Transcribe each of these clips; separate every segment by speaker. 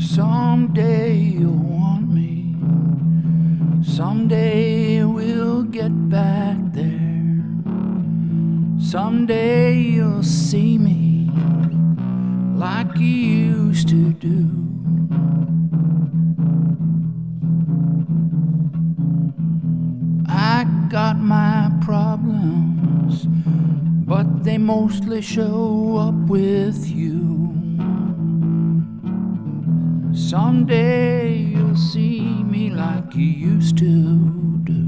Speaker 1: Someday you'll want me. Someday we'll get back there. Someday you'll see me like you used to do. I got my problems, but they mostly show up with you. Someday you'll see me like you used to do.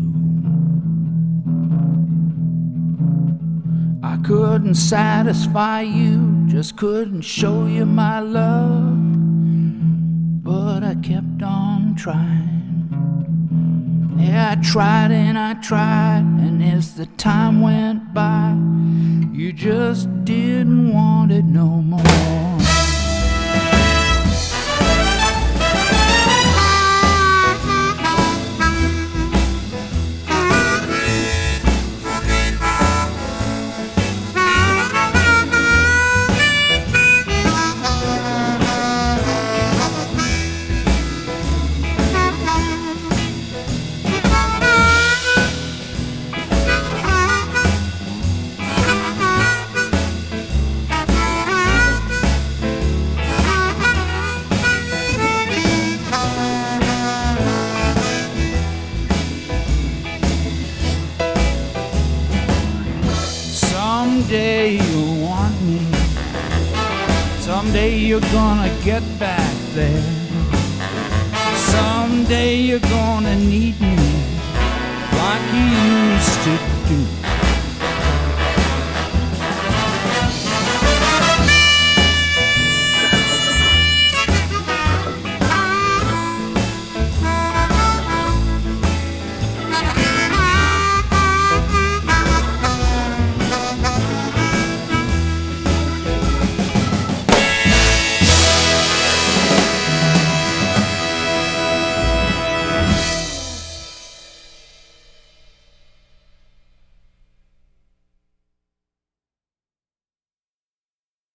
Speaker 1: I couldn't satisfy you, just couldn't show you my love, but I kept on trying. Yeah, I tried, and as the time went by, you just didn't want it no more. Someday you'll want me. Someday you're gonna get back there. Someday you're gonna need me like you used to do.